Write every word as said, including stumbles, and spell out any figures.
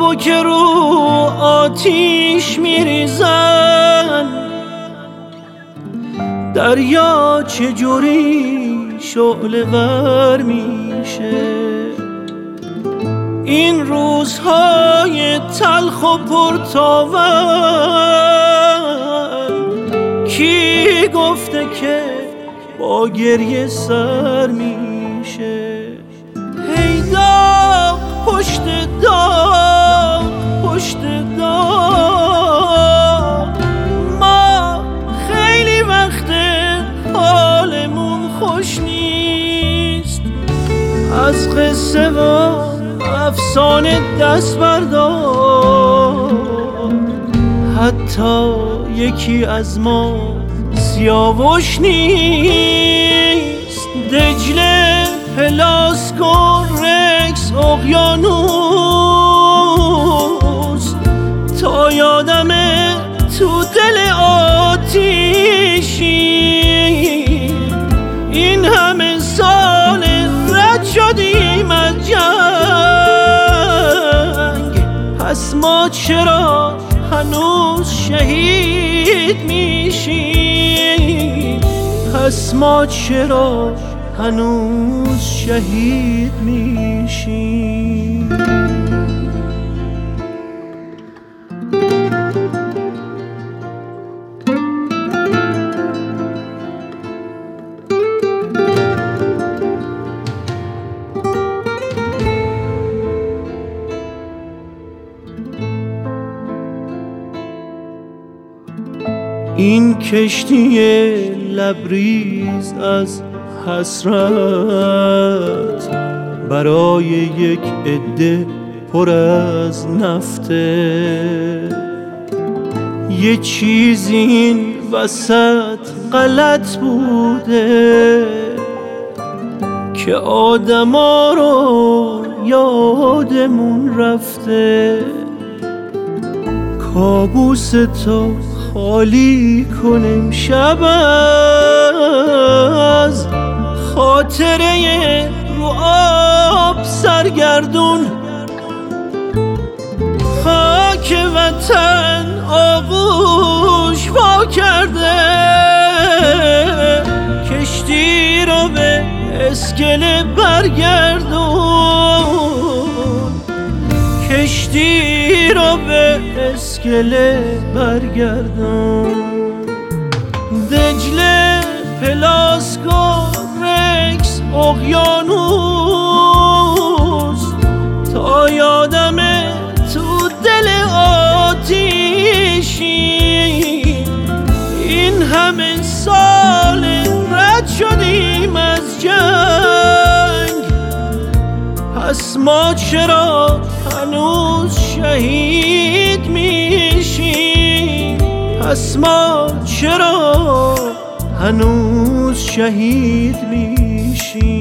تو که رو آتیش میریزن، دریا چجوری شعله ور میشه؟ این روزهای تلخ و پرتاون کی گفته که با گریه سر میشه؟ هی داغ پشت داغ پشت داغ، ما خیلی وقت حالمون خوش نیست. از قصه و افسانه دست بردار، حتی یکی از ما سیاوش نیست. دجله، پلاسکو، رکس، اقیانوس، تا یادمه تو دل آتیشی این همه سال رد شدیم از جنگ. پس ما چرا هنوز شهید میشیم؟ پس ما چرا هنوز شهید میشیم؟ این کشتی لبریز از حسرت برای یک عده پر از نفته. یه چیزی این وسط غلط بوده که آدما رو یادمون رفته. کابوس تو خالی کنیم شب از خاطره رو آب سرگردون. خاک وطن آغوش وا کرده، کشتی رو به اسکله برگردون. کشتی رو به اسکله برگردون. دجله، پلاسکو، رکس، اقیانوس، تا یادمه تو دل آتیشی این همه سال رد شدیم از جنگ. پس ما چرا هنوز شهید میشیم؟ پس ما چرا هنوز شهید میشیم؟